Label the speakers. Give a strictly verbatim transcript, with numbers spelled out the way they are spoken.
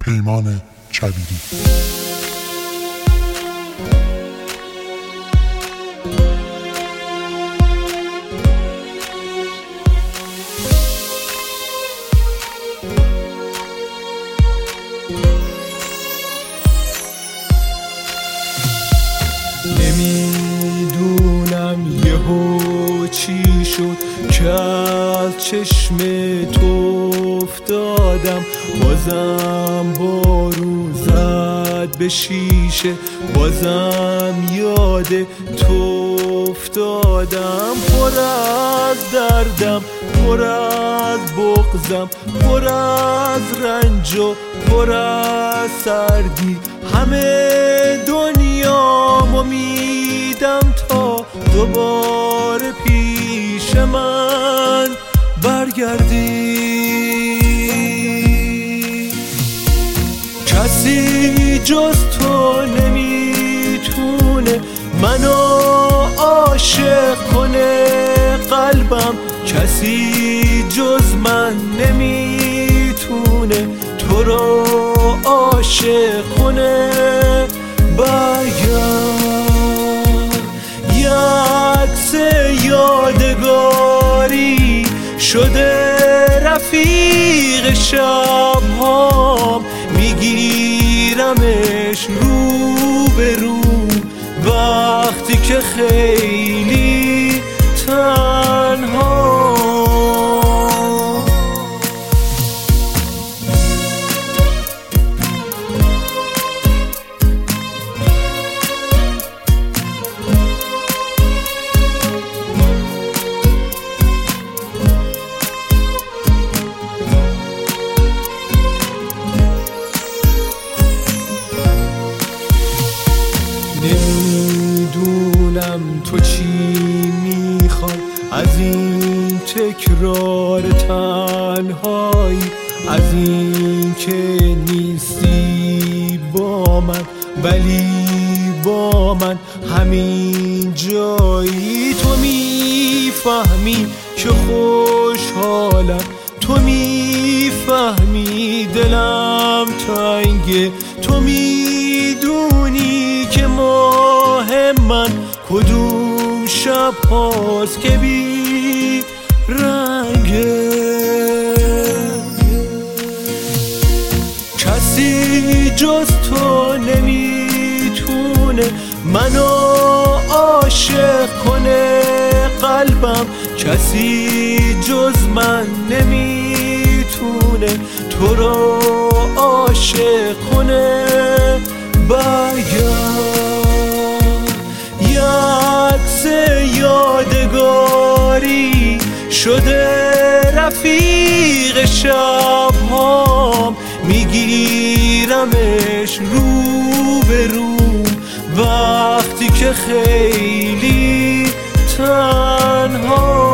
Speaker 1: پیمان کبیری.
Speaker 2: نمیدونم یهو چی شد که از چشم تو افتادم، بازم بارون زد به شیشه، بازم یاد تو افتادم. پر از دردم، پر از بغضم، پر از رنج و پر از سردی، همه دنیامو میدم تا دوباره پیش من برگردی. کسی جز تو نمیتونه منو عاشق کنه، قلبم کسی جز من نمیتونه تو رو عاشق کنه. برگرد یه عکس یادگاری شده رفیق شبهام، میگیرمش رو به رو وقتی که خیلی تنها. نمیدونم تو چی میخوای از این تکرار تنهایی، از این که نیستی با من ولی با من همین جایی. تو میفهمی که خوشحالم، تو میفهمی دلم تنگه، تو میدونی که ماه من کدوم شب هاست که بی رنگه. کسی جز تو نمیتونه منو عاشق کنه، قلبم کسی جز من نمیتونه تو رو عاشق کنه. برگرد یه عکس یادگاری شده رفیق شبهام، میگیرمش رو به رو وقتی که خیلی تنها.